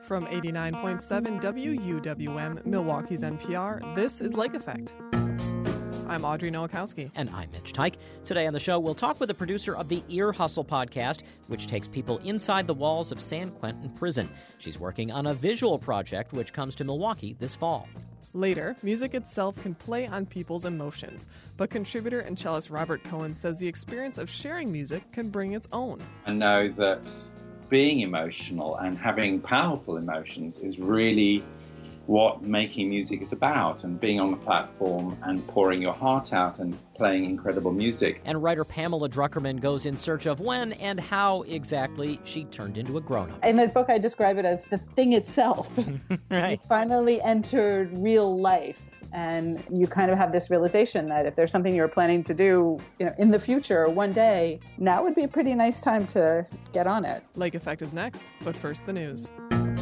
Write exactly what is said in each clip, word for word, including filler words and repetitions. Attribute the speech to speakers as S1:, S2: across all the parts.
S1: From eighty-nine point seven W U W M, Milwaukee's N P R, this is Lake Effect. I'm Audrey Nowakowski.
S2: And I'm Mitch Teich. Today on the show, we'll talk with the producer of the Ear Hustle podcast, which takes people inside the walls of San Quentin Prison. She's working on a visual project which comes to Milwaukee this fall.
S1: Later, music itself can play on people's emotions, but contributor and cellist Robert Cohen says the experience of sharing music can bring its own.
S3: I know that being emotional and having powerful emotions is really what making music is about, and being on the platform and pouring your heart out and playing incredible music.
S2: And writer Pamela Druckerman goes in search of when and how exactly she turned into a grown-up.
S4: In the book, I describe it as the thing itself.
S2: Right.
S4: You finally entered real life, and you kind of have this realization that if there's something you're planning to do, you know, in the future, one day, now would be a pretty nice time to get on it.
S1: Lake Effect is next, but first the news.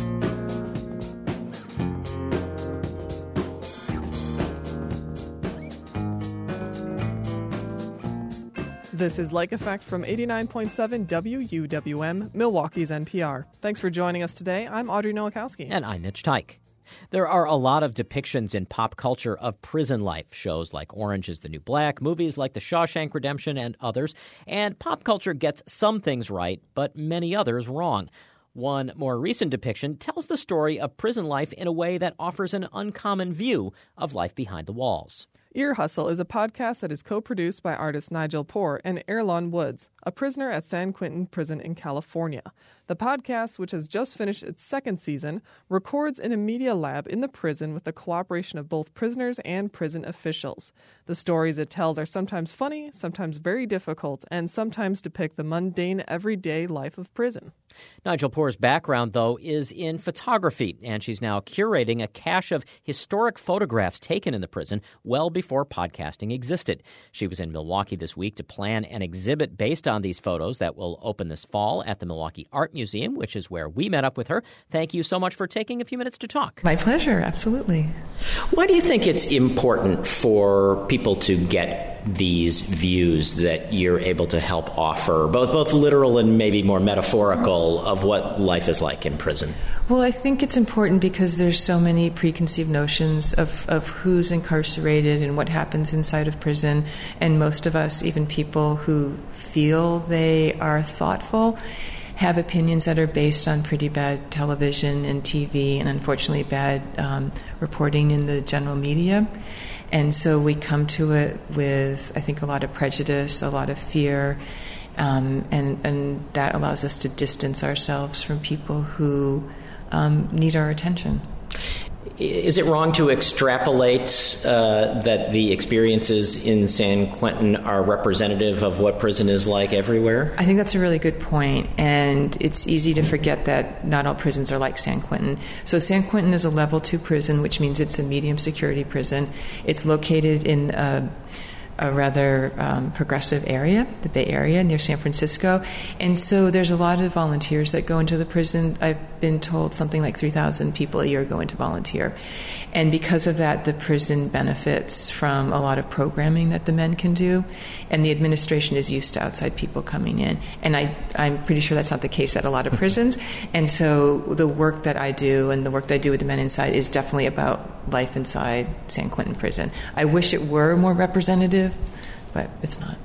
S1: This is Lake Effect from eighty-nine point seven W U W M, Milwaukee's N P R. Thanks for joining us today. I'm Audrey Nowakowski.
S2: And I'm Mitch Teich. There are a lot of depictions in pop culture of prison life, shows like Orange is the New Black, movies like The Shawshank Redemption, and others. And pop culture gets some things right, but many others wrong. One more recent depiction tells the story of prison life in a way that offers an uncommon view of life behind the walls.
S1: Ear Hustle is a podcast that is co-produced by artist Nigel Poor and Erlon Woods, a prisoner at San Quentin Prison in California. The podcast, which has just finished its second season, records in a media lab in the prison with the cooperation of both prisoners and prison officials. The stories it tells are sometimes funny, sometimes very difficult, and sometimes depict the mundane, everyday life of prison.
S2: Nigel Poor's background, though, is in photography, and she's now curating a cache of historic photographs taken in the prison well before podcasting existed. She was in Milwaukee this week to plan an exhibit based on these photos that will open this fall at the Milwaukee Art Museum, which is where we met up with her. Thank you so much for taking a few minutes to talk.
S5: My pleasure, absolutely.
S6: Why do you think it's important for people to get these views that you're able to help offer, both both literal and maybe more metaphorical, of what life is like in prison?
S5: Well, I think it's important because there's so many preconceived notions of, of who's incarcerated and what happens inside of prison, and most of us, even people who feel they are thoughtful, have opinions that are based on pretty bad television and T V and unfortunately bad um, reporting in the general media. And so we come to it with, I think, a lot of prejudice, a lot of fear, um, and, and that allows us to distance ourselves from people who um, need our attention.
S6: Is it wrong to extrapolate uh, that the experiences in San Quentin are representative of what prison is like everywhere?
S5: I think that's a really good point, and it's easy to forget that not all prisons are like San Quentin. So San Quentin is a level two prison, which means it's a medium security prison. It's located in a a rather um, progressive area, the Bay Area, near San Francisco. And so there's a lot of volunteers that go into the prison. I've been told something like three thousand people a year go into volunteer. And because of that, the prison benefits from a lot of programming that the men can do. And the administration is used to outside people coming in. And I, I'm pretty sure that's not the case at a lot of prisons. And so the work that I do and the work that I do with the men inside is definitely about life inside San Quentin Prison. I wish it were more representative, but it's not.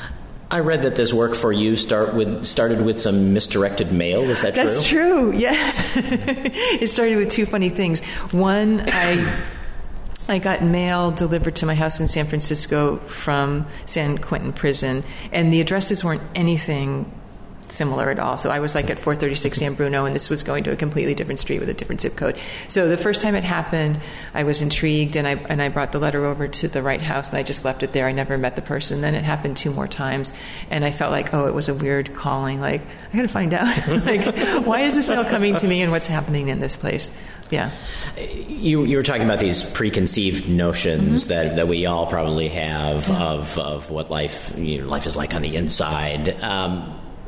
S6: I read that this work for you start with started with some misdirected mail. Is that true?
S5: That's true, yeah. It started with two funny things. One, I I got mail delivered to my house in San Francisco from San Quentin Prison, and the addresses weren't anything similar at all. So I was like at four thirty-six San Bruno, and this was going to a completely different street with a different zip code. So the first time it happened, I was intrigued, and I and I brought the letter over to the right house, and I just left it there. I never met the person. Then it happened two more times, and I felt like, oh, it was a weird calling. Like, I got to find out. Like, why is this mail coming to me, and what's happening in this place? Yeah.
S6: You you were talking about these preconceived notions mm-hmm. that, that we all probably have yeah. of of what life you know, life is like on the inside. Um,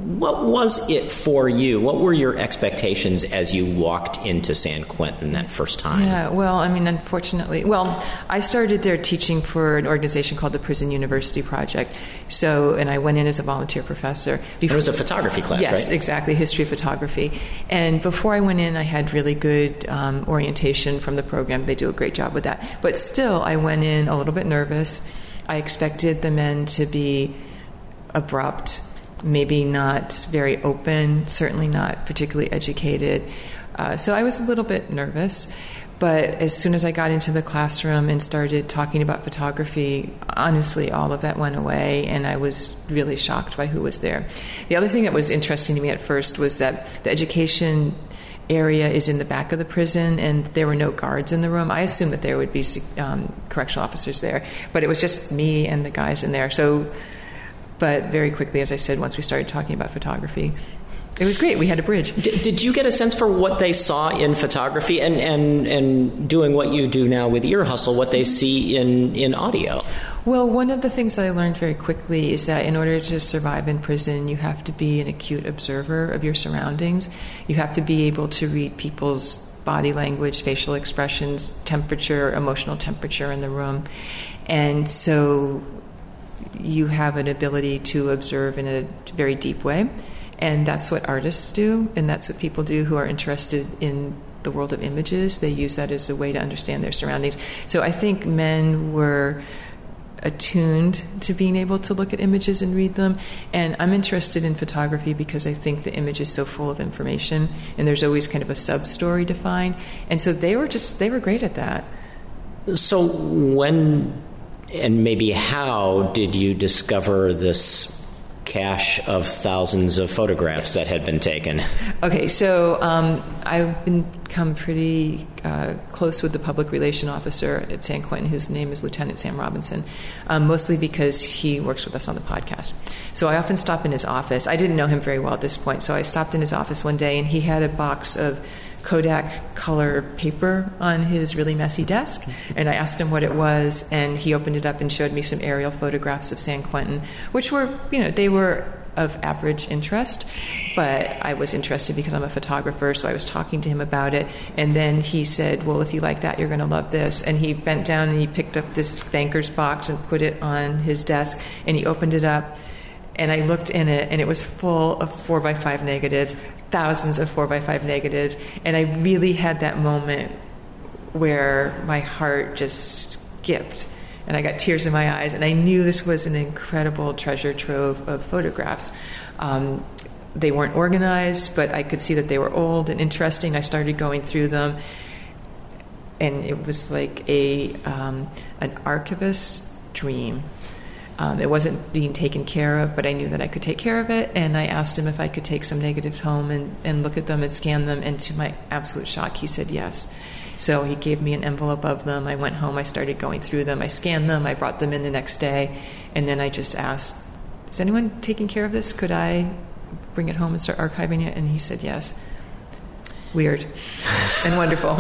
S6: what was it for you? What were your expectations as you walked into San Quentin that first time?
S5: Yeah, well, I mean, unfortunately, well, I started there teaching for an organization called the Prison University Project. So, and I went in as a volunteer professor.
S6: Before, it was a photography class,
S5: yes,
S6: right?
S5: Yes, exactly, history of photography. And before I went in, I had really good um, orientation from the program. They do a great job with that. But still, I went in a little bit nervous. I expected the men to be abrupt, maybe not very open, certainly not particularly educated. Uh, so I was a little bit nervous. But as soon as I got into the classroom and started talking about photography, honestly, all of that went away, and I was really shocked by who was there. The other thing that was interesting to me at first was that the education area is in the back of the prison, and there were no guards in the room. I assumed that there would be um, correctional officers there, but it was just me and the guys in there. So, but very quickly, as I said, once we started talking about photography, it was great. We had a bridge.
S6: D- did you get a sense for what they saw in photography and, and, and doing what you do now with Ear Hustle, what they see in, in audio?
S5: Well, one of the things that I learned very quickly is that in order to survive in prison, you have to be an acute observer of your surroundings. You have to be able to read people's body language, facial expressions, temperature, emotional temperature in the room. And so you have an ability to observe in a very deep way. And that's what artists do, and that's what people do who are interested in the world of images. They use that as a way to understand their surroundings. So I think men were attuned to being able to look at images and read them. And I'm interested in photography because I think the image is so full of information, and there's always kind of a sub-story to find. And so they were just, they were great at that.
S6: So when and maybe how did you discover this cache of thousands of photographs that had been taken?
S5: Okay, so um, I've become pretty uh, close with the public relation officer at San Quentin, whose name is Lieutenant Sam Robinson, um, mostly because he works with us on the podcast. So I often stop in his office. I didn't know him very well at this point, so I stopped in his office one day, and he had a box of Kodak color paper on his really messy desk, and I asked him what it was, and he opened it up and showed me some aerial photographs of San Quentin, which were, you know, they were of average interest, but I was interested because I'm a photographer, so I was talking to him about it, and then he said, well, if you like that, you're going to love this, and he bent down and he picked up this banker's box and put it on his desk, and he opened it up, and I looked in it, and it was full of four by five negatives, thousands of four by five negatives, and I really had that moment where my heart just skipped, and I got tears in my eyes, and I knew this was an incredible treasure trove of photographs. Um, they weren't organized, but I could see that they were old and interesting. I started going through them, and it was like a um, an archivist's dream. Um, it wasn't being taken care of, but I knew that I could take care of it, and I asked him if I could take some negatives home and, and look at them and scan them, and to my absolute shock, he said yes. So he gave me an envelope of them. I went home, I started going through them, I scanned them, I brought them in the next day, and then I just asked, is anyone taking care of this? Could I bring it home and start archiving it? And he said yes. Weird and wonderful.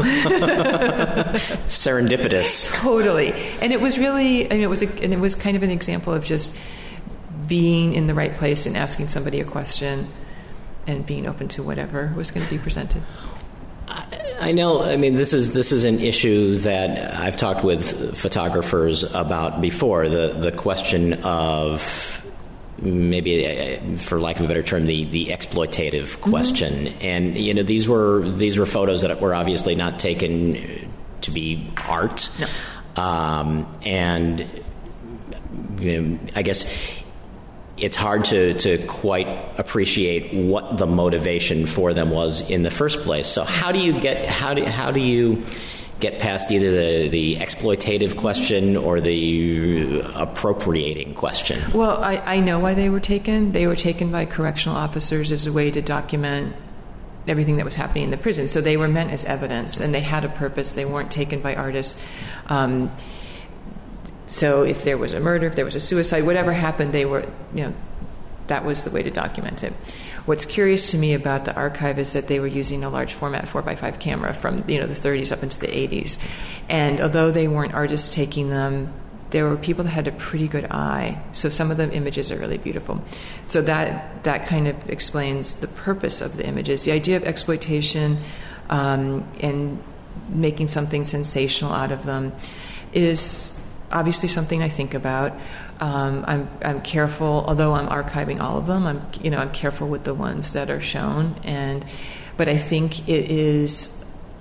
S6: Serendipitous.
S5: Totally. And it was really, I mean, it was, a, and it was kind of an example of just being in the right place and asking somebody a question and being open to whatever was going to be presented.
S6: I know, I mean, this is this is an issue that I've talked with photographers about before, the, the question of maybe, for lack of a better term, the, the exploitative question. Mm-hmm. And, you know, these were these were photos that were obviously not taken to be art. No. Um, and, you know, I guess it's hard to, to quite appreciate what the motivation for them was in the first place. So how do you get how do how do you get past either the, the exploitative question or the appropriating question?
S5: Well, I, I know why they were taken. They were taken by correctional officers as a way to document everything that was happening in the prison. So they were meant as evidence, and they had a purpose. They weren't taken by artists. Um, so if there was a murder, if there was a suicide, whatever happened, they were, you know, that was the way to document it. What's curious to me about the archive is that they were using a large format four by five camera from, you know, the thirties up into the eighties. And although they weren't artists taking them, there were people that had a pretty good eye. So some of the images are really beautiful. So that that kind of explains the purpose of the images. The idea of exploitation um, and making something sensational out of them is obviously something I think about. Um, I'm I'm careful, although I'm archiving all of them. I'm you know I'm careful with the ones that are shown, and but I think it is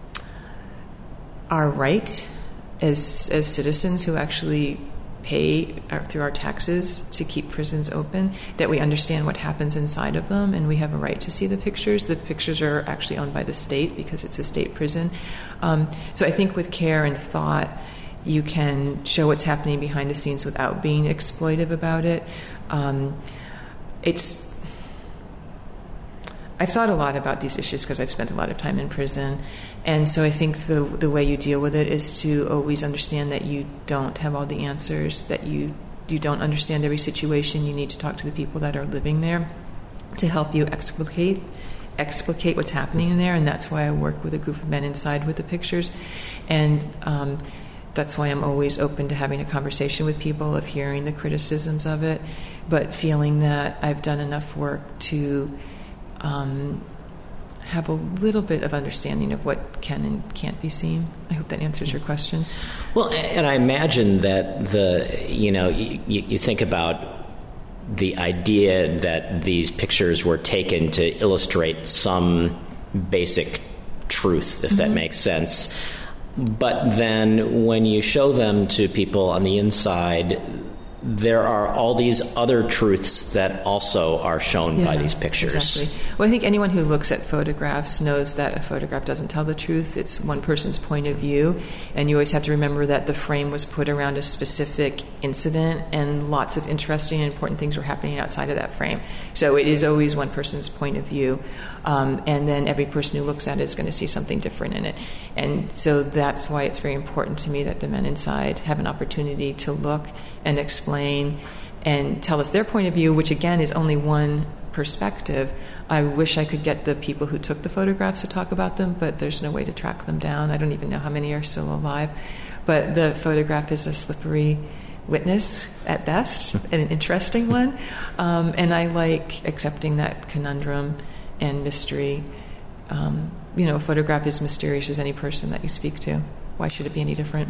S5: our right as as citizens who actually pay our, through our taxes to keep prisons open, that we understand what happens inside of them, and we have a right to see the pictures. The pictures are actually owned by the state because it's a state prison. Um, so I think with care and thought, you can show what's happening behind the scenes without being exploitive about it. Um, it's I've thought a lot about these issues because I've spent a lot of time in prison. And so I think the the way you deal with it is to always understand that you don't have all the answers, that you, you don't understand every situation. You need to talk to the people that are living there to help you explicate, explicate what's happening in there. And that's why I work with a group of men inside with the pictures. And um, that's why I'm always open to having a conversation with people, of hearing the criticisms of it, but feeling that I've done enough work to Um, have a little bit of understanding of what can and can't be seen. I hope that answers your question.
S6: Well, and I imagine that the, you know, you, you think about the idea that these pictures were taken to illustrate some basic truth, if mm-hmm. that makes sense. But then when you show them to people on the inside, there are all these other truths that also are shown yeah, by these pictures.
S5: Exactly. Well, I think anyone who looks at photographs knows that a photograph doesn't tell the truth. It's one person's point of view, and you always have to remember that the frame was put around a specific incident, and lots of interesting and important things were happening outside of that frame. So it is always one person's point of view, um, and then every person who looks at it is going to see something different in it. And so that's why it's very important to me that the men inside have an opportunity to look and explain and tell us their point of view, which again is only one perspective. I wish I could get the people who took the photographs to talk about them, but there's no way to track them down. I don't even know how many are still alive. But the photograph is a slippery witness at best, and an interesting one. Um, and I like accepting that conundrum and mystery. Um, you know, a photograph is mysterious as any person that you speak to. Why should it be any different?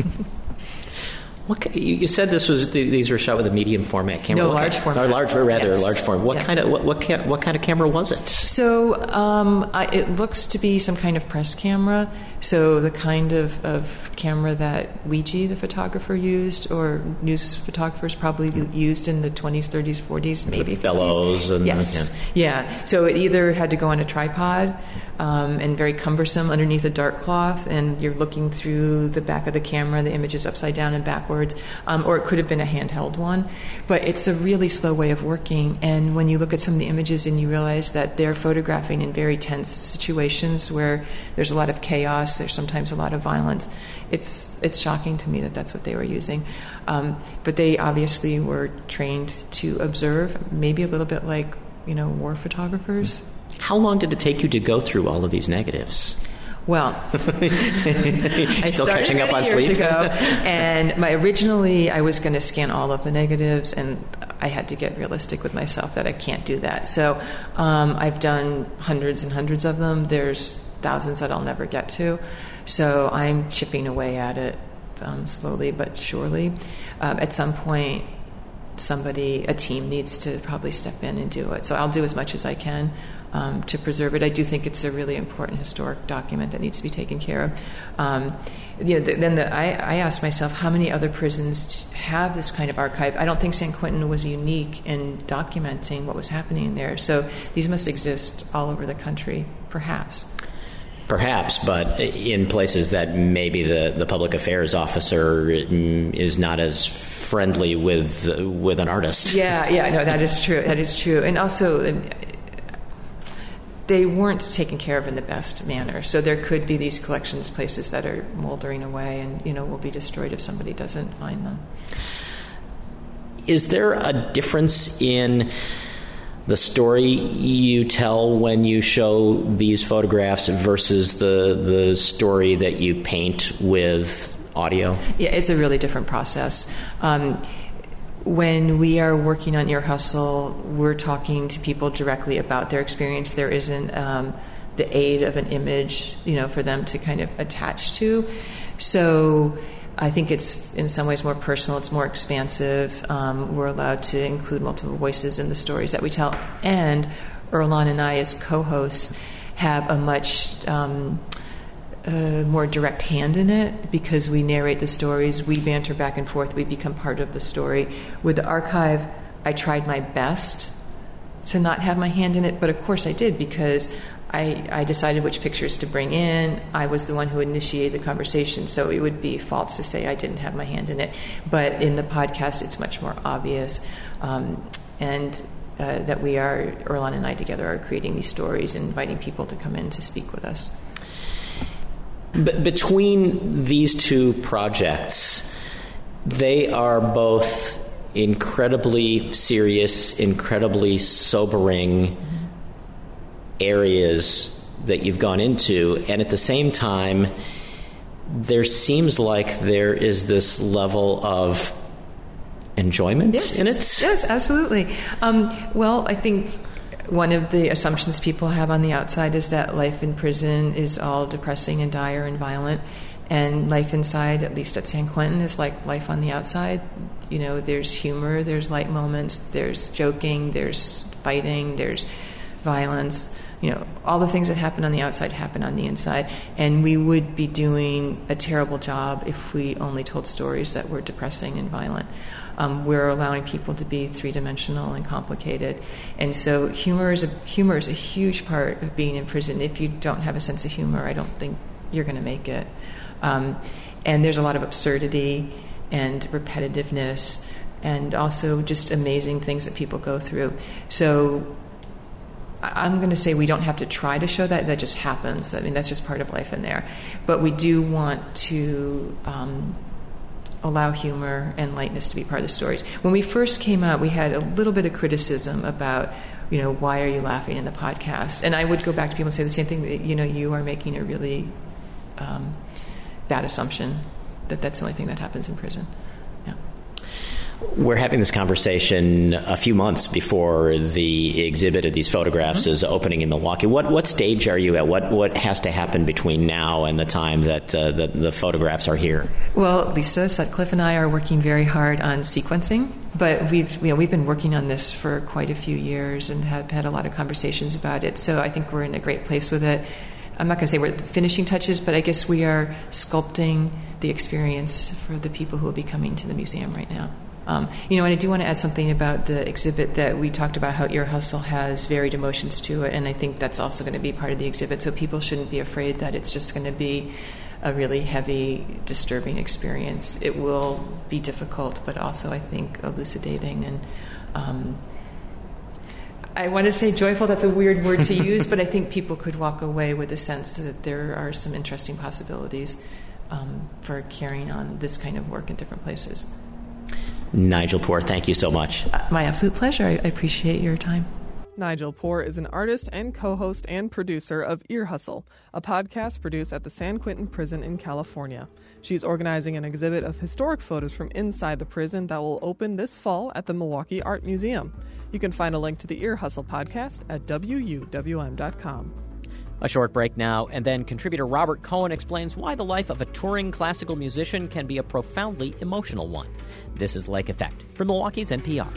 S6: What, you said this was these were shot with a medium format camera.
S5: No,
S6: what
S5: large
S6: kind,
S5: format.
S6: Or large, rather
S5: yes.
S6: large format. What
S5: yes.
S6: kind of what what, ca- what kind of camera was it?
S5: So um, I, it looks to be some kind of press camera. So the kind of, of camera that Weegee, the photographer, used, or news photographers probably used in the twenties, thirties, forties, maybe
S6: the bellows and
S5: yes, yeah. yeah. So it either had to go on a tripod um, and very cumbersome underneath a dark cloth, and you're looking through the back of the camera, the image is upside down and backwards, um, or it could have been a handheld one. But it's a really slow way of working, and when you look at some of the images and you realize that they're photographing in very tense situations where there's a lot of chaos, there's sometimes a lot of violence, it's it's shocking to me that that's what they were using. Um, but they obviously were trained to observe, maybe a little bit like, you know, war photographers.
S6: How long did it take you to go through all of these negatives?
S5: Well, I
S6: still catching up on
S5: years
S6: sleep.
S5: ago, and my originally I was going to scan all of the negatives, and I had to get realistic with myself that I can't do that. So um, I've done hundreds and hundreds of them. There's thousands that I'll never get to. So I'm chipping away at it um, slowly but surely. Um, at some point, somebody, a team needs to probably step in and do it. So I'll do as much as I can um, to preserve it. I do think it's a really important historic document that needs to be taken care of. Um, you know, the, then the, I, I asked myself, how many other prisons have this kind of archive? I don't think San Quentin was unique in documenting what was happening there. So these must exist all over the country, perhaps.
S6: Perhaps, but in places that maybe the, the public affairs officer is not as friendly with with an artist.
S5: Yeah, yeah, no, that is true. That is true. And also, they weren't taken care of in the best manner. So there could be these collections places that are moldering away and, you know, will be destroyed if somebody doesn't find them.
S6: Is there a difference in the story you tell when you show these photographs versus the the story that you paint with audio?
S5: Yeah, it's a really different process. Um, when we are working on Ear Hustle, we're talking to people directly about their experience. There isn't um, the aid of an image, you know, for them to kind of attach to. So I think it's in some ways more personal, it's more expansive. Um, we're allowed to include multiple voices in the stories that we tell. And Earlonne and I, as co-hosts, have a much um, uh, more direct hand in it because we narrate the stories, we banter back and forth, we become part of the story. With the archive, I tried my best to not have my hand in it, but of course I did because I, I decided which pictures to bring in. I was the one who initiated the conversation, so it would be false to say I didn't have my hand in it. But in the podcast, it's much more obvious, um, and uh, that we are, Earlonne and I together, are creating these stories and inviting people to come in to speak with us.
S6: But between these two projects, they are both incredibly serious, incredibly sobering areas that you've gone into, and at the same time there seems like there is this level of enjoyment
S5: yes.
S6: in it.
S5: Yes, absolutely. Um, well, I think one of the assumptions people have on the outside is that life in prison is all depressing and dire and violent, and life inside, at least at San Quentin, is like life on the outside. You know, there's humor, there's light moments, there's joking, there's fighting, there's violence. You know, all the things that happen on the outside happen on the inside. And we would be doing a terrible job if we only told stories that were depressing and violent. Um, we're allowing people to be three-dimensional and complicated. And so humor is a, humor is a huge part of being in prison. If you don't have a sense of humor, I don't think you're going to make it. Um, and there's a lot of absurdity and repetitiveness and also just amazing things that people go through. So I'm going to say we don't have to try to show that. That just happens. I mean, that's just part of life in there. But we do want to um, allow humor and lightness to be part of the stories. When we first came out, we had a little bit of criticism about, you know, why are you laughing in the podcast? And I would go back to people and say the same thing, that, you know, you are making a really um, bad assumption that that's the only thing that happens in prison. Yeah.
S6: We're having this conversation a few months before the exhibit of these photographs mm-hmm. is opening in Milwaukee. What what stage are you at? What what has to happen between now and the time that uh, the, the photographs are here?
S5: Well, Lisa Sutcliffe and I are working very hard on sequencing, but we've you know we've been working on this for quite a few years and have had a lot of conversations about it. So I think we're in a great place with it. I'm not going to say we're at the finishing touches, but I guess we are sculpting the experience for the people who will be coming to the museum right now. Um, you know, and I do want to add something about the exhibit that we talked about, how Ear Hustle has varied emotions to it, and I think that's also going to be part of the exhibit, so people shouldn't be afraid that it's just going to be a really heavy, disturbing experience. It will be difficult, but also, I think, elucidating and um, I want to say joyful, that's a weird word to use, but I think people could walk away with a sense that there are some interesting possibilities um, for carrying on this kind of work in different places.
S6: Nigel Poor, thank you so much.
S5: Uh, my absolute pleasure. I, I appreciate your time.
S1: Nigel Poor is an artist and co-host and producer of Ear Hustle, a podcast produced at the San Quentin Prison in California. She's organizing an exhibit of historic photos from inside the prison that will open this fall at the Milwaukee Art Museum. You can find a link to the Ear Hustle podcast at W U W M dot com.
S2: A short break now, and then contributor Robert Cohen explains why the life of a touring classical musician can be a profoundly emotional one. This is Lake Effect from Milwaukee's N P R.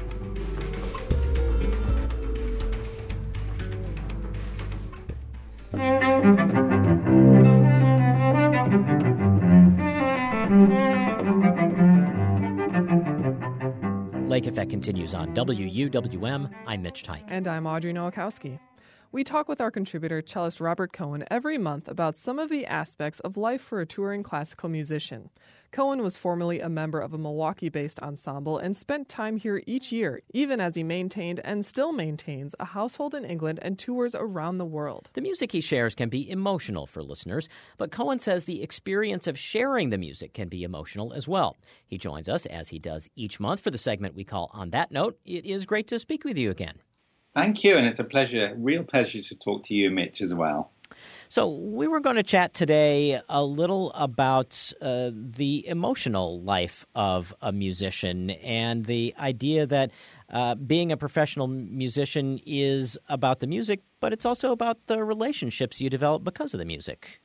S2: Lake Effect continues on W U W M. I'm Mitch Teich.
S1: And I'm Audrey Nowakowski. We talk with our contributor, cellist Robert Cohen, every month about some of the aspects of life for a touring classical musician. Cohen was formerly a member of a Milwaukee-based ensemble and spent time here each year, even as he maintained and still maintains a household in England and tours around the world.
S2: The music he shares can be emotional for listeners, but Cohen says the experience of sharing the music can be emotional as well. He joins us, as he does each month, for the segment we call On That Note. It is great to speak with you again.
S3: Thank you, and it's a pleasure, real pleasure to talk to you, Mitch, as well.
S2: So we were going to chat today a little about uh, the emotional life of a musician and the idea that uh, being a professional musician is about the music, but it's also about the relationships you develop because of the music.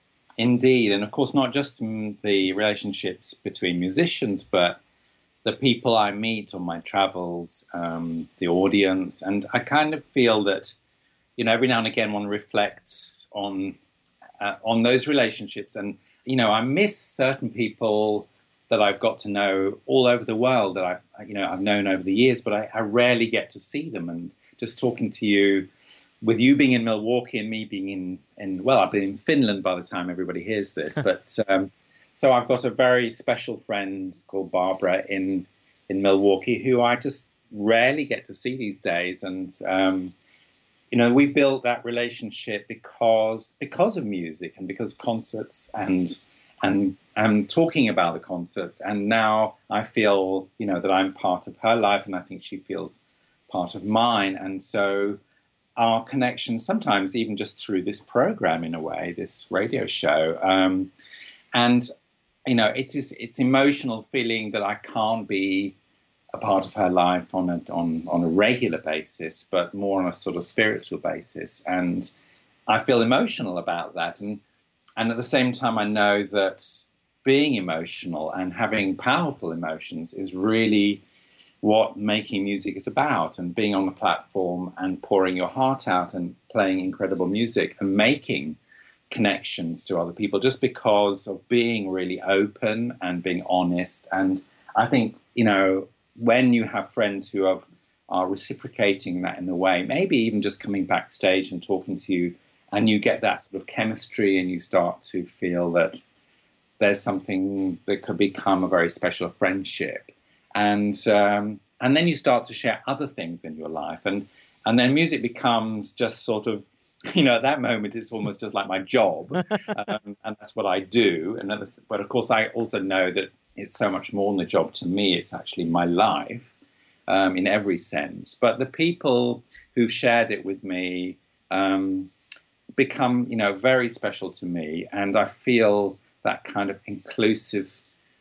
S3: Indeed, and of course not just the relationships between musicians, but the people I meet on my travels, um, the audience, and I kind of feel that, you know, every now and again one reflects on uh, on those relationships, and you know, I miss certain people that I've got to know all over the world that I, you know, I've known over the years, but I, I rarely get to see them. And just talking to you, with you being in Milwaukee and me being in, in well, I've been in Finland by the time everybody hears this, but. Um, So I've got a very special friend called Barbara in in Milwaukee who I just rarely get to see these days. And, um, you know, we built that relationship because because of music and because of concerts and and and talking about the concerts. And now I feel, you know, that I'm part of her life, and I think she feels part of mine. And so our connection, sometimes even just through this program in a way, this radio show, um, and you know, it's it's emotional feeling that I can't be a part of her life on a on on a regular basis, but more on a sort of spiritual basis, and I feel emotional about that, and and at the same time I know that being emotional and having powerful emotions is really what making music is about, and being on the platform and pouring your heart out and playing incredible music and making connections to other people just because of being really open and being honest. And I think, you know, when you have friends who have, are reciprocating that in a way, maybe even just coming backstage and talking to you, and you get that sort of chemistry and you start to feel that there's something that could become a very special friendship. And um, and then you start to share other things in your life. And, and then music becomes just sort of, you know, at that moment, it's almost just like my job, um, and that's what I do. And that is, but of course, I also know that it's so much more than a job to me. It's actually my life um, in every sense. But the people who've shared it with me um, become, you know, very special to me. And I feel that kind of inclusive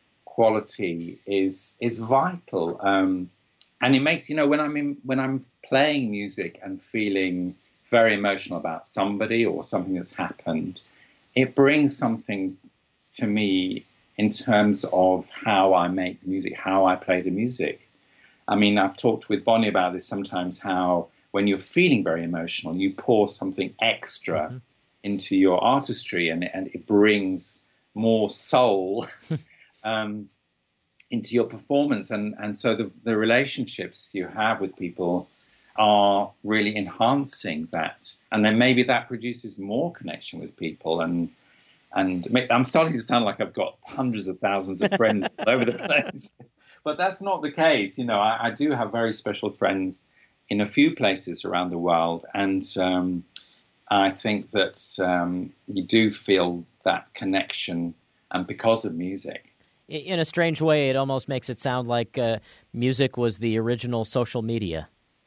S3: quality is is vital. Um, and it makes, you know, when I'm in, when I'm playing music and feeling very emotional about somebody or something that's happened, it brings something to me in terms of how I make music, how I play the music. I mean, I've talked with Bonnie about this sometimes, how when you're feeling very emotional, you pour something extra mm-hmm. into your artistry, and, and it brings more soul um, into your performance. And, and so the, the relationships you have with people are really enhancing that, and then maybe that produces more connection with people. And and I'm starting to sound like I've got hundreds of thousands of friends all over the place, but that's not the case. You know, I, I do have very special friends in a few places around the world, and um, I think that um, you do feel that connection, and because of music.
S2: In a strange way, it almost makes it sound like uh, music was the original social media.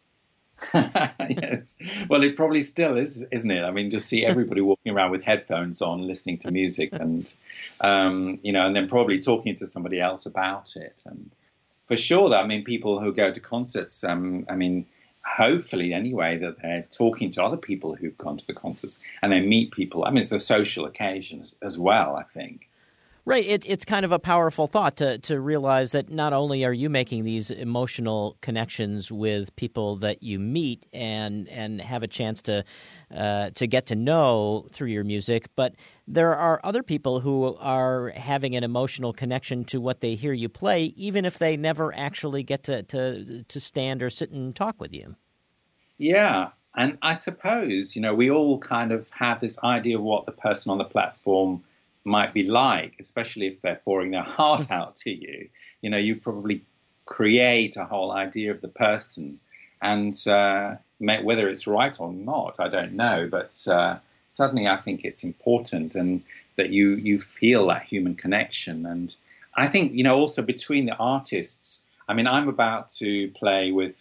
S3: Yes. Well, it probably still is, isn't it? I mean, just see everybody walking around with headphones on, listening to music, and um, you know, and then probably talking to somebody else about it. And for sure, that I mean, people who go to concerts, um, I mean, hopefully anyway, that they're talking to other people who've gone to the concerts, and they meet people. I mean, it's a social occasion as, as well, I think.
S2: Right. It, it's kind of a powerful thought to, to realize that not only are you making these emotional connections with people that you meet and and have a chance to uh, to get to know through your music, but there are other people who are having an emotional connection to what they hear you play, even if they never actually get to, to, to stand or sit and talk with you.
S3: Yeah. And I suppose, you know, we all kind of have this idea of what the person on the platform might be like, especially if they're pouring their heart out to you. You know, you probably create a whole idea of the person, and uh, may, whether it's right or not, I don't know. But uh, suddenly, I think it's important, and that you you feel that human connection. And I think, you know, also between the artists. I mean, I'm about to play with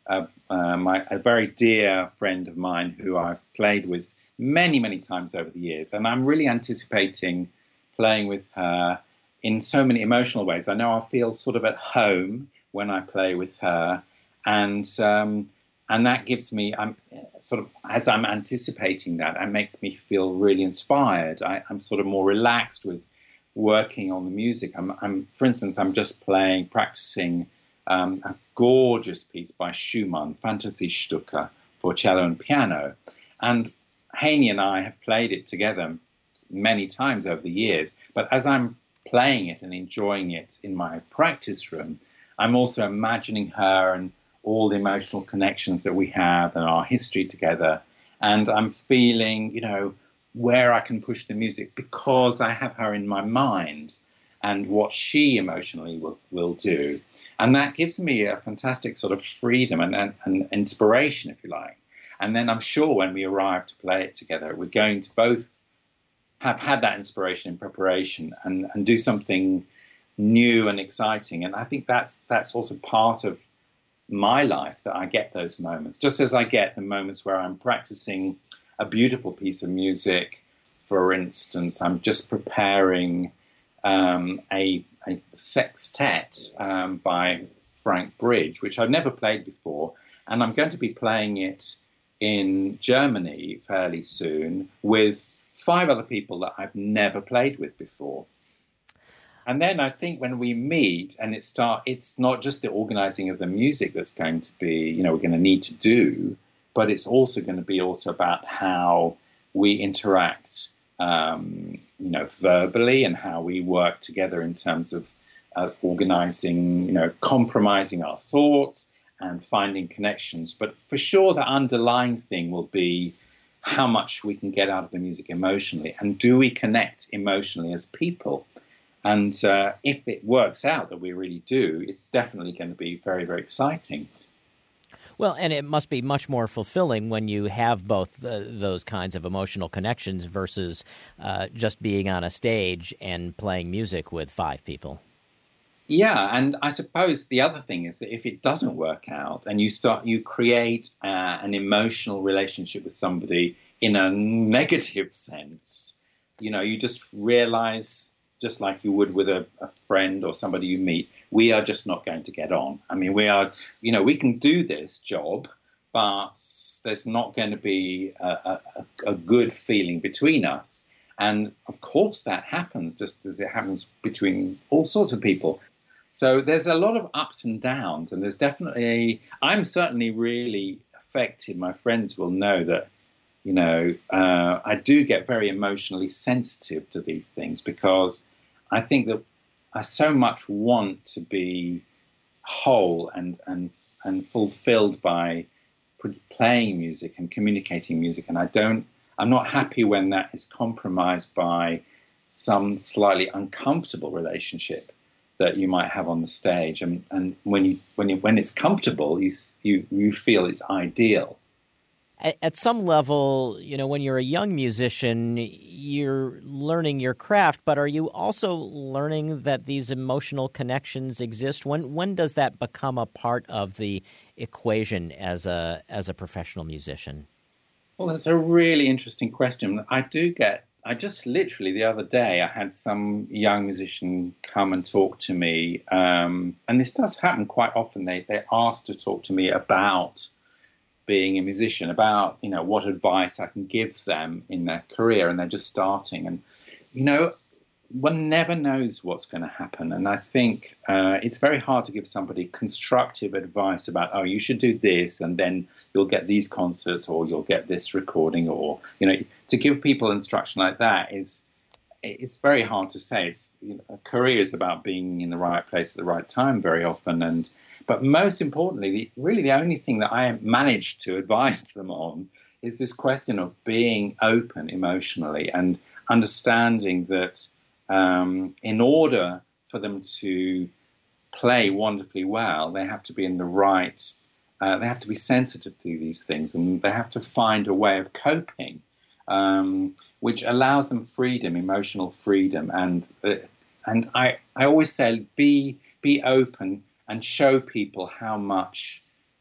S3: uh, uh, my, a very dear friend of mine who I've played with many, many times over the years. And I'm really anticipating playing with her in so many emotional ways. I know I'll feel sort of at home when I play with her. And um, and that gives me, I'm sort of, as I'm anticipating that, it makes me feel really inspired. I, I'm sort of more relaxed with working on the music. I'm, I'm for instance, I'm just playing, practicing um, a gorgeous piece by Schumann, Fantasiestücke, for cello and piano. And Haney and I have played it together many times over the years. But as I'm playing it and enjoying it in my practice room, I'm also imagining her and all the emotional connections that we have and our history together. And I'm feeling, you know, where I can push the music because I have her in my mind and what she emotionally will, will do. And that gives me a fantastic sort of freedom and, and, and inspiration, if you like. And then I'm sure when we arrive to play it together, we're going to both have had that inspiration in preparation and, and do something new and exciting. And I think that's that's also part of my life, that I get those moments, just as I get the moments where I'm practicing a beautiful piece of music. For instance, I'm just preparing um, a, a sextet um, by Frank Bridge, which I've never played before, and I'm going to be playing it in Germany fairly soon with five other people that I've never played with before. And then I think when we meet and it start, it's not just the organizing of the music that's going to be, you know, we're going to need to do, but it's also going to be also about how we interact, um, you know, verbally, and how we work together in terms of uh, organizing, you know, compromising our thoughts and finding connections. But for sure, the underlying thing will be how much we can get out of the music emotionally, and do we connect emotionally as people? And uh, if it works out that we really do, it's definitely going to be very, very exciting.
S2: Well, and it must be much more fulfilling when you have both uh, those kinds of emotional connections versus uh, just being on a stage and playing music with five people.
S3: Yeah, and I suppose the other thing is that if it doesn't work out and you start, you create uh, an emotional relationship with somebody in a negative sense, you know, you just realize, just like you would with a, a friend or somebody you meet, we are just not going to get on. I mean, we are, you know, we can do this job, but there's not going to be a, a, a good feeling between us. And of course that happens, just as it happens between all sorts of people. So there's a lot of ups and downs, and there's definitely, I'm certainly really affected. My friends will know that, you know, uh, I do get very emotionally sensitive to these things, because I think that I so much want to be whole and and and fulfilled by playing music and communicating music, and I don't. I'm not happy when that is compromised by some slightly uncomfortable relationship that you might have on the stage. And and when you when you when it's comfortable, you you you feel it's ideal.
S2: At some level, you know, when you're a young musician, you're learning your craft, but are you also learning that these emotional connections exist? When when does that become a part of the equation as a as a professional musician?
S3: Well, that's a really interesting question. I do get, I just literally the other day, I had some young musician come and talk to me, um, and this does happen quite often. They they ask to talk to me about being a musician, about, you know, what advice I can give them in their career, and they're just starting. And, you know, one never knows what's going to happen. And I think uh, it's very hard to give somebody constructive advice about, oh, you should do this, and then you'll get these concerts, or you'll get this recording, or, you know, to give people instruction like that is, it's very hard to say. It's, you know, a career is about being in the right place at the right time very often. And But most importantly, the, really the only thing that I managed to advise them on is this question of being open emotionally and understanding that um, in order for them to play wonderfully well, they have to be in the right, uh, they have to be sensitive to these things, and they have to find a way of coping, um, which allows them freedom, emotional freedom. And uh, and I, I always say, be be open and show people how much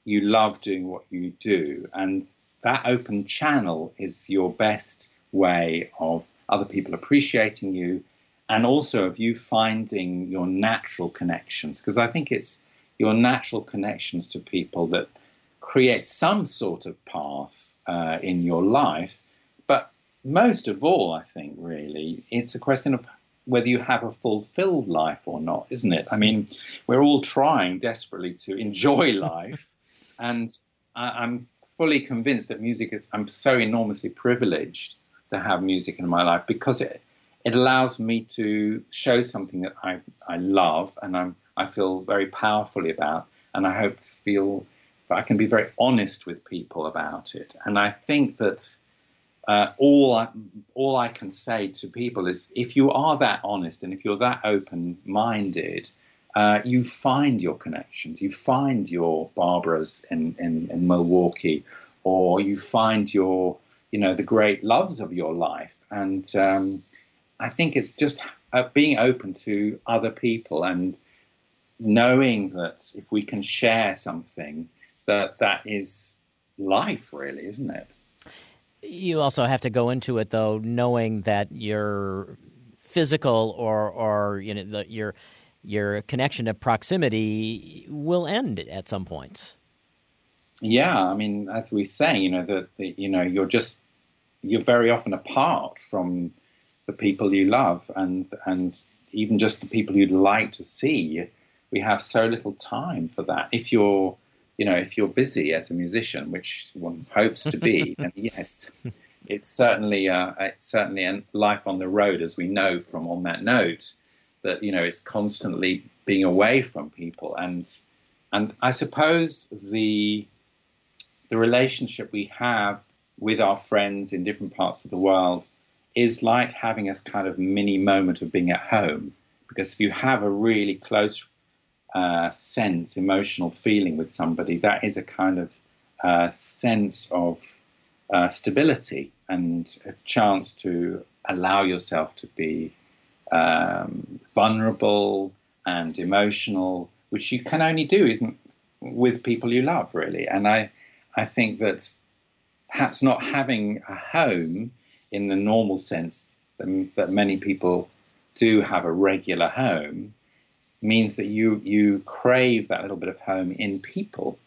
S3: you love doing what you do. And that open channel is your best way of other people appreciating you, and also of you finding your natural connections. Because I think it's your natural connections to people that create some sort of path uh, in your life. But most of all, I think, really, it's a question of whether you have a fulfilled life or not, isn't it? I mean, we're all trying desperately to enjoy life. And I, I'm fully convinced that music is, I'm so enormously privileged to have music in my life, because it it allows me to show something that I, I love and I'm, I feel very powerfully about. And I hope to feel that I can be very honest with people about it. And I think that uh, all, I, all I can say to people is, if you are that honest and if you're that open-minded, uh, you find your connections. You find your Barbaras in, in, in Milwaukee, or you find your, you know, the great loves of your life. And um, I think it's just uh, being open to other people and knowing that if we can share something, that that is life, really, isn't it?
S2: You also have to go into it, though, knowing that your physical or, or you know, the, your your connection of proximity will end at some points.
S3: Yeah, I mean, as we say, you know, that you know, you're just you're very often apart from the people you love, and and even just the people you'd like to see. We have so little time for that. If you're, you know, if you're busy as a musician, which one hopes to be, then yes, it's certainly uh, it's certainly a life on the road, as we know from On That Note, that, you know, it's constantly being away from people. And and I suppose the the relationship we have with our friends in different parts of the world is like having a kind of mini moment of being at home. Because if you have a really close uh, sense, emotional feeling with somebody, that is a kind of uh, sense of uh, stability and a chance to allow yourself to be um, vulnerable and emotional, which you can only do isn't with people you love, really. And I, I think that perhaps not having a home in the normal sense that, that many people do have a regular home means that you you crave that little bit of home in people.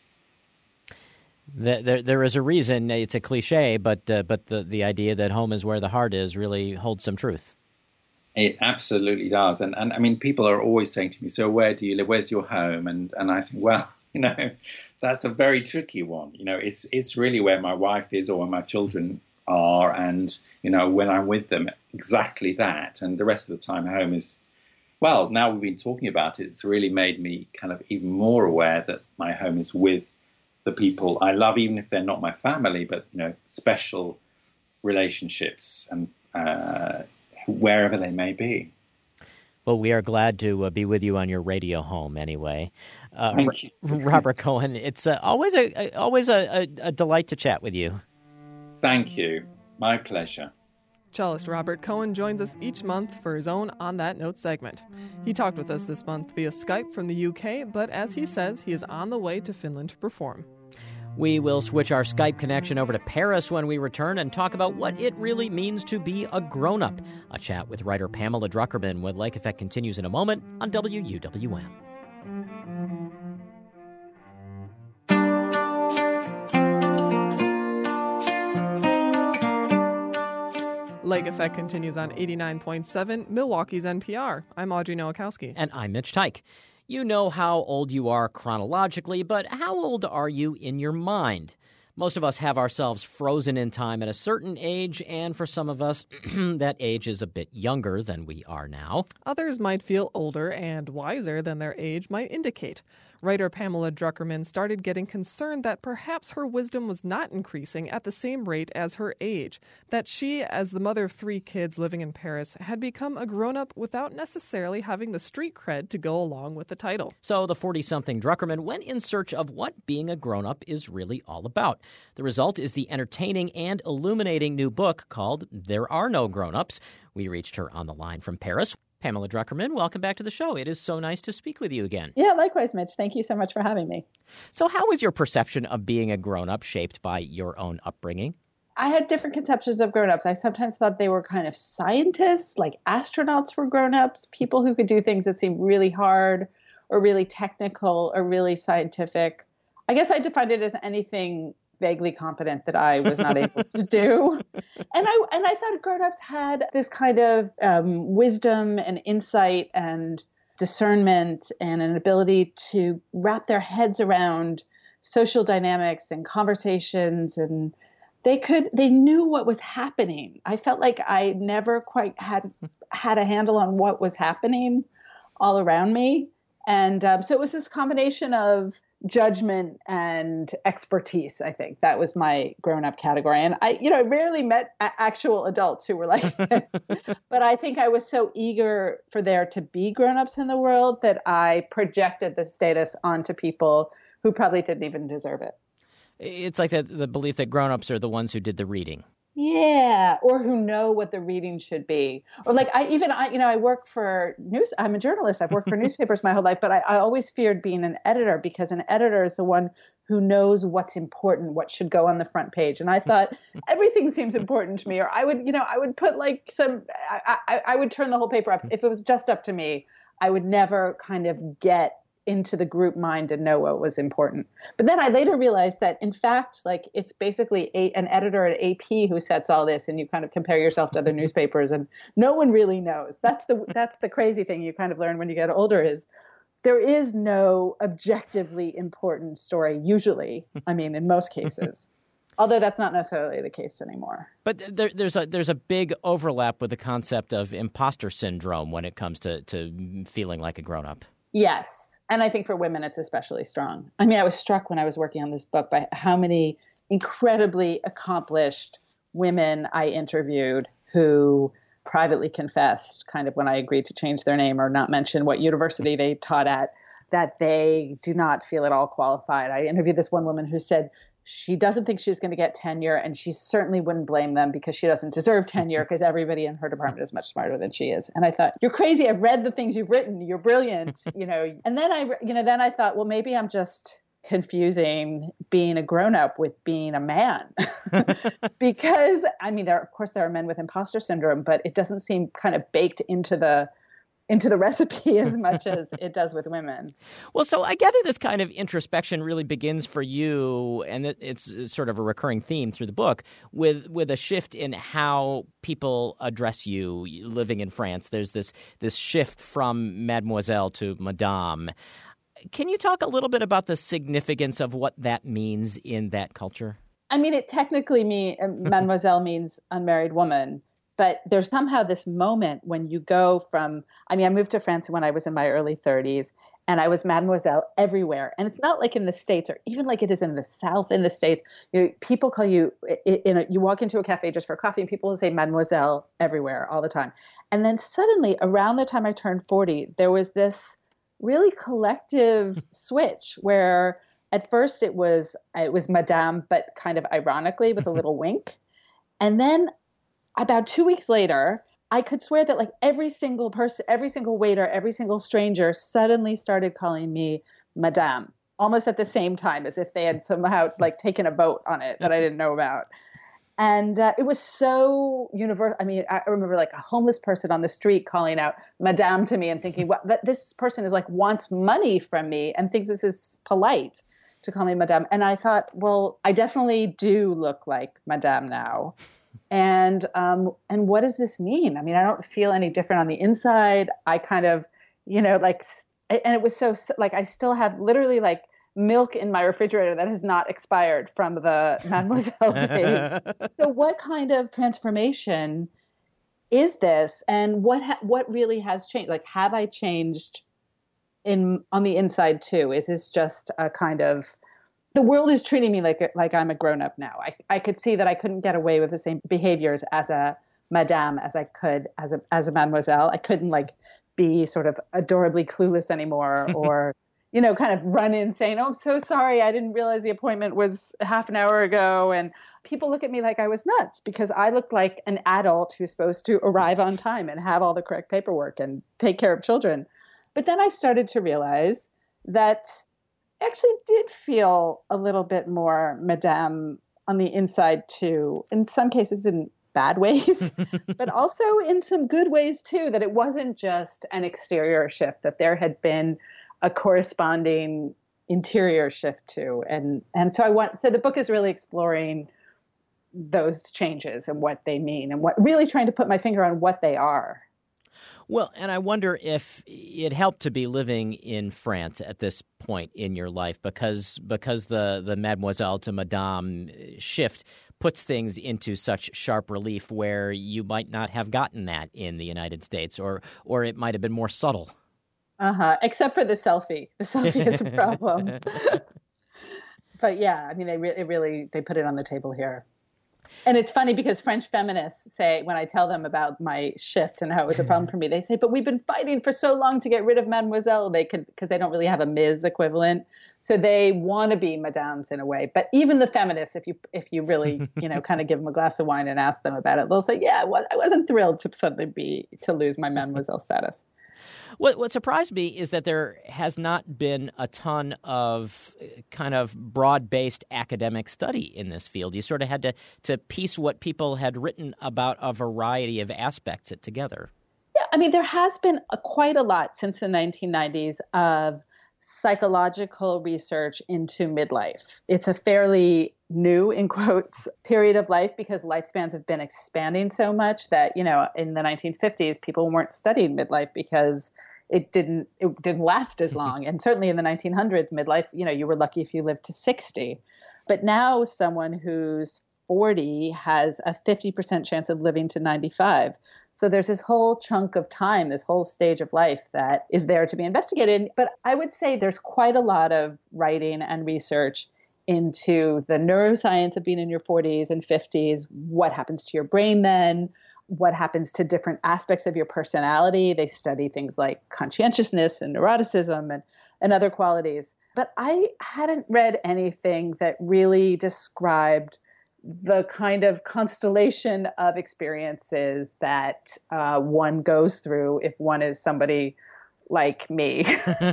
S2: There, there is a reason. It's a cliche, but uh, but the, the idea that home is where the heart is really holds some truth.
S3: It absolutely does. And, and I mean, people are always saying to me, so where do you live? Where's your home? And and I say, well, you know, that's a very tricky one. You know, it's it's really where my wife is or where my children are, and, you know, when I'm with them, exactly that. And the rest of the time, home is, well, now we've been talking about it, it's really made me kind of even more aware that my home is with the people I love, even if they're not my family, but, you know, special relationships, and uh, wherever they may be.
S2: Well, we are glad to uh, be with you on your radio home anyway. Uh,
S3: Thank you.
S2: Robert Cohen, it's uh, always a, a always a, a, a delight to chat with you.
S3: Thank you. My pleasure.
S1: Cellist Robert Cohen joins us each month for his own On That Note segment. He talked with us this month via Skype from the U K, but as he says, he is on the way to Finland to perform.
S2: We will switch our Skype connection over to Paris when we return and talk about what it really means to be a grown-up. A chat with writer Pamela Druckerman with Lake Effect continues in a moment on W U W M.
S1: Lake Effect continues on eighty-nine point seven, Milwaukee's N P R. I'm Audrey Nowakowski.
S2: And I'm Mitch Teich. You know how old you are chronologically, but how old are you in your mind? Most of us have ourselves frozen in time at a certain age, and for some of us, that age is a bit younger than we are now.
S1: Others might feel older and wiser than their age might indicate. Writer Pamela Druckerman started getting concerned that perhaps her wisdom was not increasing at the same rate as her age, that she, as the mother of three kids living in Paris, had become a grown-up without necessarily having the street cred to go along with the title.
S2: So the forty-something Druckerman went in search of what being a grown-up is really all about. The result is the entertaining and illuminating new book called There Are No Grown-Ups. We reached her on the line from Paris. Pamela Druckerman, welcome back to the show. It is so nice to speak with you again.
S4: Yeah, likewise, Mitch. Thank you so much for having me.
S2: So how was your perception of being a grown-up shaped by your own upbringing?
S4: I had different conceptions of grown-ups. I sometimes thought they were kind of scientists, like astronauts were grown-ups, people who could do things that seemed really hard or really technical or really scientific. I guess I defined it as anything vaguely competent that I was not able to do. And I and I thought grown-ups had this kind of um, wisdom and insight and discernment and an ability to wrap their heads around social dynamics and conversations, and they could they knew what was happening. I felt like I never quite had had a handle on what was happening all around me. And um, so it was this combination of judgment and expertise. I think that was my grown-up category. And I, you know, I rarely met a- actual adults who were like this, but I think I was so eager for there to be grown-ups in the world that I projected the status onto people who probably didn't even deserve it.
S2: It's like the, the belief that grown-ups are the ones who did the reading.
S4: Yeah, or who know what the reading should be. Or like I even, I you know, I work for news, I'm a journalist. I've worked for newspapers my whole life, but I, I always feared being an editor because an editor is the one who knows what's important, what should go on the front page. And I thought everything seems important to me, or I would, you know, I would put like some, I, I, I would turn the whole paper up. If it was just up to me, I would never kind of get into the group mind and know what was important. But then I later realized that, in fact, like it's basically a, an editor at A P who sets all this, and you kind of compare yourself to other newspapers, and no one really knows. That's the that's the crazy thing you kind of learn when you get older is there is no objectively important story usually. I mean, in most cases. Although that's not necessarily the case anymore.
S2: But there, there's a there's a big overlap with the concept of imposter syndrome when it comes to, to feeling like a grown-up.
S4: Yes. And I think for women, it's especially strong. I mean, I was struck when I was working on this book by how many incredibly accomplished women I interviewed who privately confessed, kind of when I agreed to change their name or not mention what university they taught at, that they do not feel at all qualified. I interviewed this one woman who said she doesn't think she's going to get tenure, and she certainly wouldn't blame them because she doesn't deserve tenure because everybody in her department is much smarter than she is. And I thought, you're crazy. I've read the things you've written. You're brilliant. You know, and then I, you know, then I thought, well, maybe I'm just confusing being a grown-up with being a man. Because, I mean, there, of course, there are men with imposter syndrome, but it doesn't seem kind of baked into the into the recipe as much as it does with women.
S2: Well, so I gather this kind of introspection really begins for you, and it's sort of a recurring theme through the book, with with a shift in how people address you living in France. There's this this shift from mademoiselle to madame. Can you talk a little bit about the significance of what that means in that culture?
S4: I mean, it technically means, mademoiselle means unmarried woman. But there's somehow this moment when you go from, I mean, I moved to France when I was in my early thirties, and I was mademoiselle everywhere. And it's not like in the States, or even like it is in the South in the States. You know, people call you, in a, you walk into a cafe just for coffee, and people will say mademoiselle everywhere all the time. And then suddenly, around the time I turned forty, there was this really collective switch where at first it was, it was madame, but kind of ironically with a little wink. And then about two weeks later, I could swear that like every single person, every single waiter, every single stranger suddenly started calling me madame, almost at the same time, as if they had somehow like taken a vote on it that I didn't know about. And uh, it was so universal. I mean, I remember like a homeless person on the street calling out madame to me and thinking, well, that this person is like wants money from me and thinks this is polite to call me madame. And I thought, well, I definitely do look like madame now. And um, and what does this mean? I mean, I don't feel any different on the inside. I kind of, you know, like, and it was so, like, I still have literally like milk in my refrigerator that has not expired from the mademoiselle days. So what kind of transformation is this? And what ha- what really has changed? Like, have I changed in on the inside too? Is this just a kind of, the world is treating me like like I'm a grown-up now. I I could see that I couldn't get away with the same behaviors as a madame as I could as a as a mademoiselle. I couldn't like be sort of adorably clueless anymore, or you know, kind of run in saying, oh, I'm so sorry. I didn't realize the appointment was half an hour ago. And people look at me like I was nuts because I looked like an adult who's supposed to arrive on time and have all the correct paperwork and take care of children. But then I started to realize that I actually did feel a little bit more Madame on the inside too, in some cases in bad ways, but also in some good ways too, that it wasn't just an exterior shift, that there had been a corresponding interior shift too. And, and so I want, so the book is really exploring those changes and what they mean and what really trying to put my finger on what they are.
S2: Well, and I wonder if it helped to be living in France at this point in your life because because the, the Mademoiselle to Madame shift puts things into such sharp relief where you might not have gotten that in the United States, or or it might have been more subtle.
S4: Uh-huh, except for the selfie. The selfie is a problem. But yeah, I mean, they re- it really, they put it on the table here. And it's funny because French feminists say, when I tell them about my shift and how it was a problem for me, they say, but we've been fighting for so long to get rid of Mademoiselle. They could, because they don't really have a Miz equivalent. So they want to be Madames in a way. But even the feminists, if you if you really, you know, kind of give them a glass of wine and ask them about it, they'll say, yeah, well, I wasn't thrilled to suddenly be, to lose my Mademoiselle status.
S2: What, what surprised me is that there has not been a ton of kind of broad-based academic study in this field. You sort of had to, to piece what people had written about a variety of aspects it together.
S4: Yeah, I mean, there has been a, quite a lot since the nineteen nineties of psychological research into midlife. It's a fairly new, in quotes, period of life because lifespans have been expanding so much that, you know, in the nineteen fifties, people weren't studying midlife because it didn't it didn't last as long. And certainly in the nineteen hundreds, midlife, you know, you were lucky if you lived to sixty. But now someone who's forty has a fifty percent chance of living to ninety-five. So there's this whole chunk of time, this whole stage of life that is there to be investigated. But I would say there's quite a lot of writing and research into the neuroscience of being in your forties and fifties, what happens to your brain then, what happens to different aspects of your personality. They study things like conscientiousness and neuroticism and, and other qualities. But I hadn't read anything that really described the kind of constellation of experiences that uh, one goes through if one is somebody like me.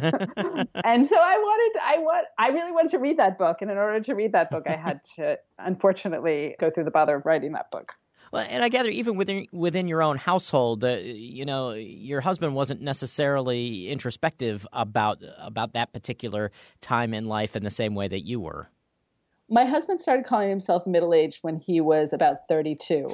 S4: And so I wanted, I want, I really wanted to read that book. And in order to read that book, I had to, unfortunately, go through the bother of writing that book.
S2: Well, and I gather even within within your own household, uh, you know, your husband wasn't necessarily introspective about about that particular time in life in the same way that you were.
S4: My husband started calling himself middle-aged when he was about thirty-two.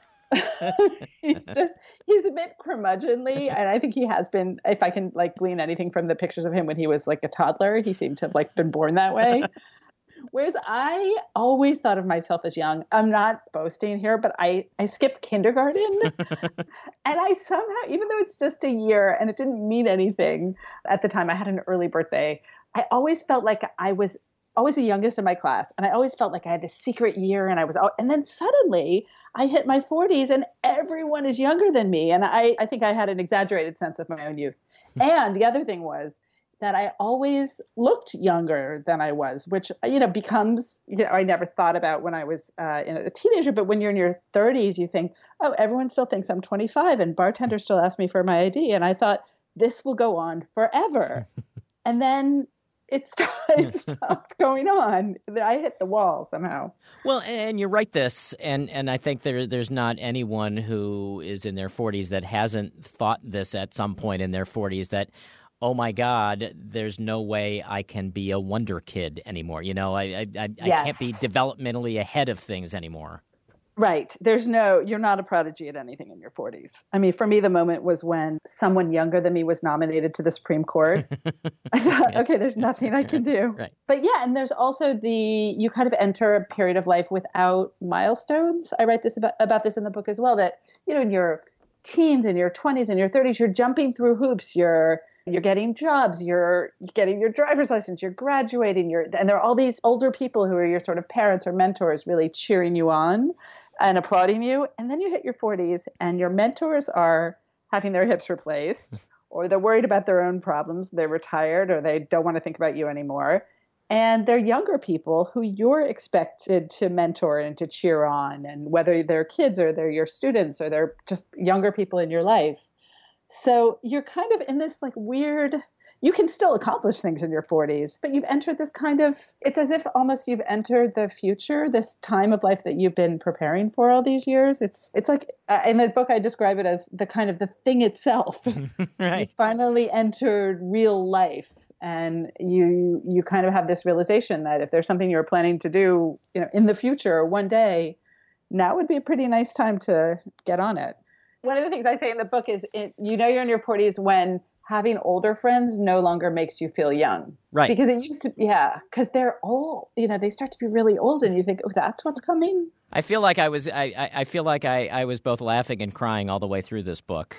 S4: He's just, he's a bit curmudgeonly. And I think he has been, if I can like glean anything from the pictures of him when he was like a toddler, he seemed to have like been born that way. Whereas I always thought of myself as young. I'm not boasting here, but I, I skipped kindergarten. And I somehow, even though it's just a year and it didn't mean anything at the time, I had an early birthday. I always felt like I was always the youngest in my class. And I always felt like I had this secret year and I was, and then suddenly I hit my forties and everyone is younger than me. And I, I think I had an exaggerated sense of my own youth. And the other thing was that I always looked younger than I was, which, you know, becomes, you know, I never thought about when I was uh, in a teenager, but when you're in your thirties, you think, oh, everyone still thinks I'm twenty-five and bartenders still ask me for my I D. And I thought this will go on forever. And then it stopped, it stopped going on. I hit the wall somehow.
S2: Well, and you write this, and, and I think there there's not anyone who is in their forties that hasn't thought this at some point in their forties that, oh my God, there's no way I can be a wonder kid anymore. You know, I I, I, I
S4: yes.
S2: can't be developmentally ahead of things anymore.
S4: Right. There's no, you're not a prodigy at anything in your forties. I mean, for me, the moment was when someone younger than me was nominated to the Supreme Court. I thought, okay, there's nothing I can do.
S2: Right.
S4: But yeah, and there's also the, you kind of enter a period of life without milestones. I write this about, about this in the book as well, that, you know, in your teens, in your twenties, in your thirties, you're jumping through hoops. You're, you're getting jobs, you're getting your driver's license, you're graduating, you're, and there are all these older people who are your sort of parents or mentors really cheering you on and applauding you. And then you hit your forties and your mentors are having their hips replaced, or they're worried about their own problems. They're retired or they don't want to think about you anymore. And they're younger people who you're expected to mentor and to cheer on, and whether they're kids or they're your students or they're just younger people in your life. So you're kind of in this like weird, you can still accomplish things in your forties, but you've entered this kind of, it's as if almost you've entered the future, this time of life that you've been preparing for all these years. It's it's like, uh, in the book, I describe it as the kind of the thing itself.
S2: Right.
S4: You finally entered real life. And you you kind of have this realization that if there's something you're planning to do, you know, in the future or one day, now would be a pretty nice time to get on it. One of the things I say in the book is, it, you know, you're in your forties when having older friends no longer makes you feel young.
S2: Right.
S4: Because it used to, yeah, because they're old. You know, they start to be really old, and you think, oh, that's what's coming.
S2: I feel like I was. I, I I feel like I, I was both laughing and crying all the way through this book.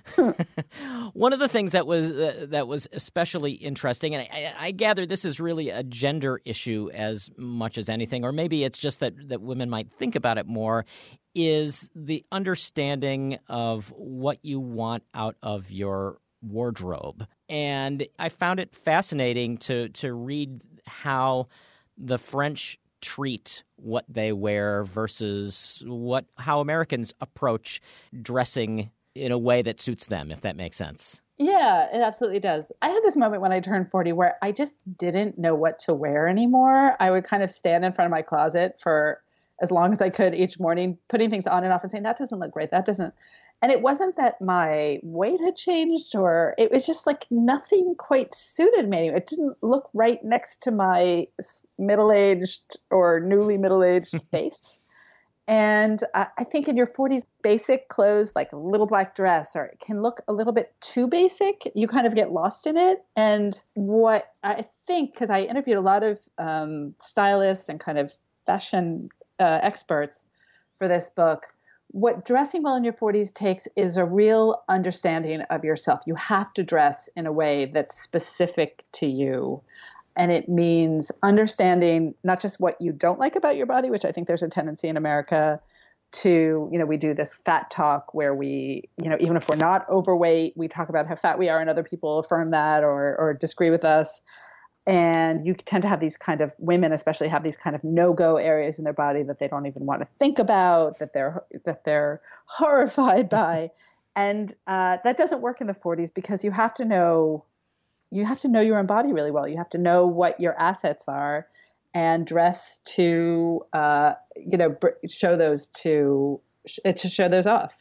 S2: One of the things that was uh, that was especially interesting, and I, I gather this is really a gender issue as much as anything, or maybe it's just that, that women might think about it more, is the understanding of what you want out of your wardrobe. And I found it fascinating to to read how the French treat what they wear versus what how Americans approach dressing in a way that suits them, if that makes sense.
S4: Yeah, it absolutely does. I had this moment when I turned forty where I just didn't know what to wear anymore. I would kind of stand in front of my closet for as long as I could each morning, putting things on and off and saying, that doesn't look great. That doesn't. And it wasn't that my weight had changed, or it was just like nothing quite suited me. It didn't look right next to my middle-aged or newly middle-aged face. And I, I think in your forties, basic clothes like a little black dress, or it can look a little bit too basic. You kind of get lost in it. And what I think, because I interviewed a lot of um, stylists and kind of fashion uh, experts for this book, what dressing well in your forties takes is a real understanding of yourself. You have to dress in a way that's specific to you. And it means understanding not just what you don't like about your body, which I think there's a tendency in America to, you know, we do this fat talk where we, you know, even if we're not overweight, we talk about how fat we are and other people affirm that or, or disagree with us. And you tend to have these kind of, women especially have these kind of no-go areas in their body that they don't even want to think about, that they're that they're horrified by. And uh, that doesn't work in the forties because you have to know, you have to know your own body really well. You have to know what your assets are and dress to, uh, you know, show those to, to show those off.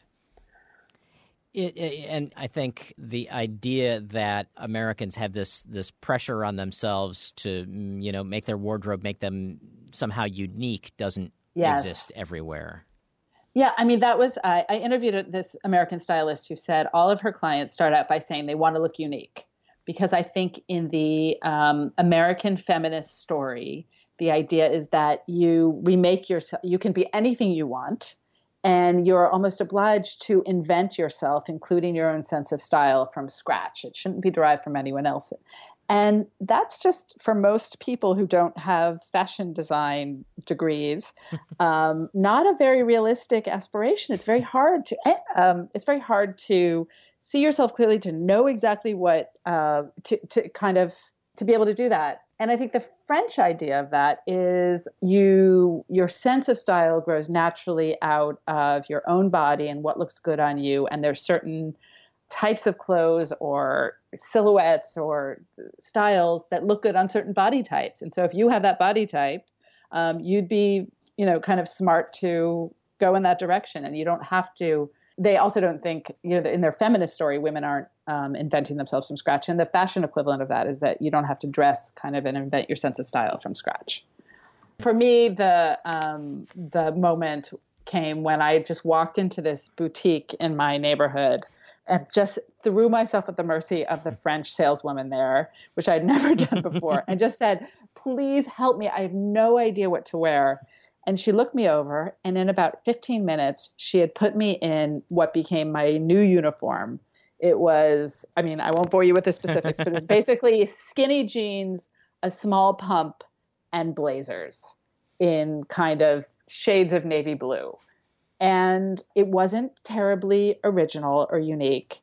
S2: It, it, and I think the idea that Americans have this this pressure on themselves to, you know, make their wardrobe, make them somehow unique doesn't
S4: yes.
S2: exist everywhere.
S4: Yeah, I mean, that was, I, I interviewed this American stylist who said all of her clients start out by saying they want to look unique. Because I think in the um, American feminist story, the idea is that you remake yourself, you can be anything you want. And you're almost obliged to invent yourself, including your own sense of style, from scratch. It shouldn't be derived from anyone else. And that's just, for most people who don't have fashion design degrees, um, not a very realistic aspiration. It's very hard to, um, it's very hard to see yourself clearly, to know exactly what, uh, to, to kind of, to be able to do that. And I think the French idea of that is you, your sense of style grows naturally out of your own body and what looks good on you. And there's certain types of clothes or silhouettes or styles that look good on certain body types. And so if you have that body type, um, you'd be, you know, kind of smart to go in that direction. And you don't have to, they also don't think, you know, in their feminist story, women aren't um, inventing themselves from scratch. And the fashion equivalent of that is that you don't have to dress kind of and invent your sense of style from scratch. For me, the um, the moment came when I just walked into this boutique in my neighborhood and just threw myself at the mercy of the French saleswoman there, which I'd never done before, and just said, please help me. I have no idea what to wear. And she looked me over, and in about fifteen minutes, she had put me in what became my new uniform. It was, I mean, I won't bore you with the specifics, but it was basically skinny jeans, a small pump, and blazers in kind of shades of navy blue. And it wasn't terribly original or unique,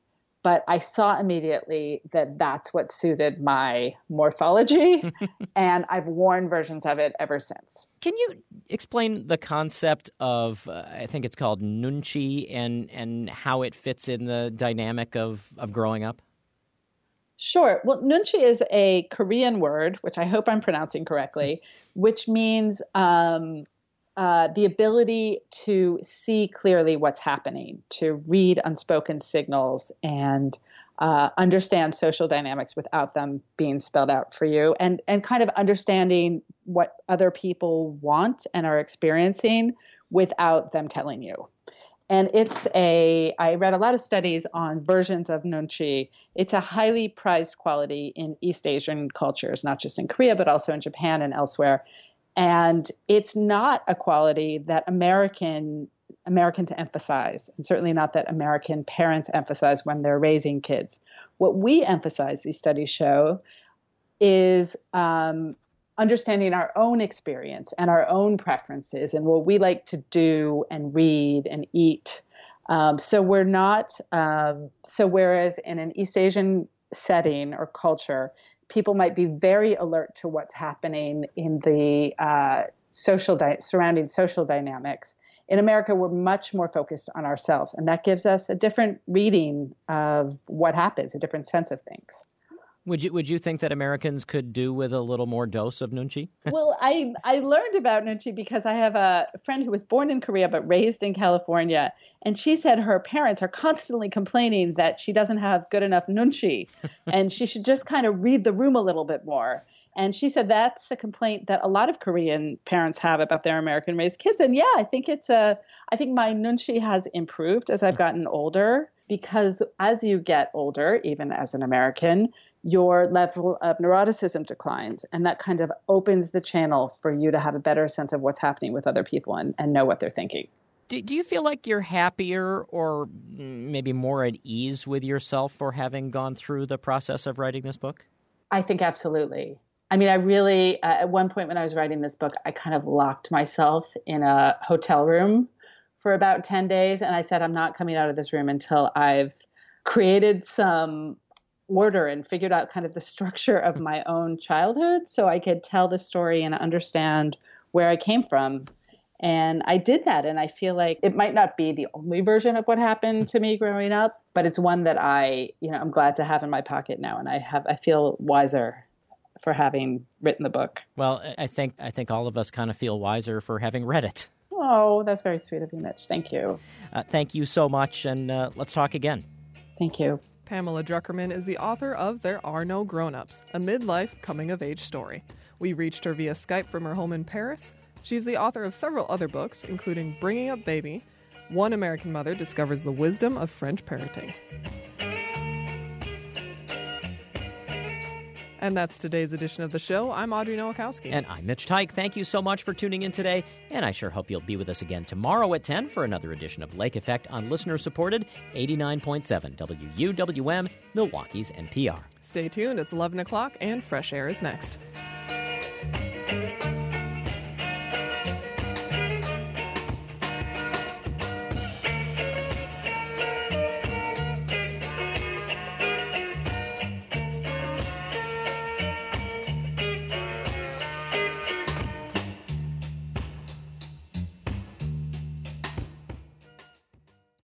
S4: But I saw immediately that that's what suited my morphology, and I've worn versions of it ever since.
S2: Can you explain the concept of, uh, I think it's called nunchi, and, and how it fits in the dynamic of, of growing up?
S4: Sure. Well, nunchi is a Korean word, which I hope I'm pronouncing correctly, which means um, uh, the ability to see clearly what's happening, to read unspoken signals and uh, understand social dynamics without them being spelled out for you, and, and kind of understanding what other people want and are experiencing without them telling you. And it's a, I read a lot of studies on versions of nunchi. It's a highly prized quality in East Asian cultures, not just in Korea, but also in Japan and elsewhere. And it's not a quality that American Americans emphasize, and certainly not that American parents emphasize when they're raising kids. What we emphasize, these studies show, is um, understanding our own experience and our own preferences and what we like to do and read and eat. Um, so we're not, um, so whereas in an East Asian setting or culture, people might be very alert to what's happening in the uh, social di- surrounding social dynamics. In America, we're much more focused on ourselves, and that gives us a different reading of what happens, a different sense of things.
S2: Would you would you think that Americans could do with a little more dose of nunchi?
S4: Well, I, I learned about nunchi because I have a friend who was born in Korea but raised in California, and she said her parents are constantly complaining that she doesn't have good enough nunchi, and she should just kind of read the room a little bit more. And she said that's a complaint that a lot of Korean parents have about their American-raised kids. And yeah, I think it's a, I think my nunchi has improved as I've gotten older, because as you get older, even as an American, your level of neuroticism declines, and that kind of opens the channel for you to have a better sense of what's happening with other people and, and know what they're thinking.
S2: Do, do you feel like you're happier or maybe more at ease with yourself for having gone through the process of writing this book?
S4: I think absolutely. I mean, I really, uh, at one point when I was writing this book, I kind of locked myself in a hotel room for about ten days. And I said, I'm not coming out of this room until I've created some order and figured out kind of the structure of my own childhood so I could tell the story and understand where I came from. And I did that. And I feel like it might not be the only version of what happened to me growing up, but it's one that I, you know, I'm glad to have in my pocket now. And I have, I feel wiser for having written the book.
S2: Well, I think, I think all of us kind of feel wiser for having read it.
S4: Oh, that's very sweet of you, Mitch. Thank you.
S2: Uh, thank you so much. And uh, let's talk again.
S4: Thank you.
S1: Pamela Druckerman is the author of There Are No Grown-Ups, a midlife coming-of-age story. We reached her via Skype from her home in Paris. She's the author of several other books, including Bringing Up Baby, One American Mother Discovers the Wisdom of French Parenting. And that's today's edition of the show. I'm Audrey Nowakowski.
S2: And I'm Mitch Teich. Thank you so much for tuning in today. And I sure hope you'll be with us again tomorrow at ten for another edition of Lake Effect on listener-supported eighty-nine point seven W U W M, Milwaukee's N P R.
S1: Stay tuned. It's eleven o'clock and Fresh Air is next.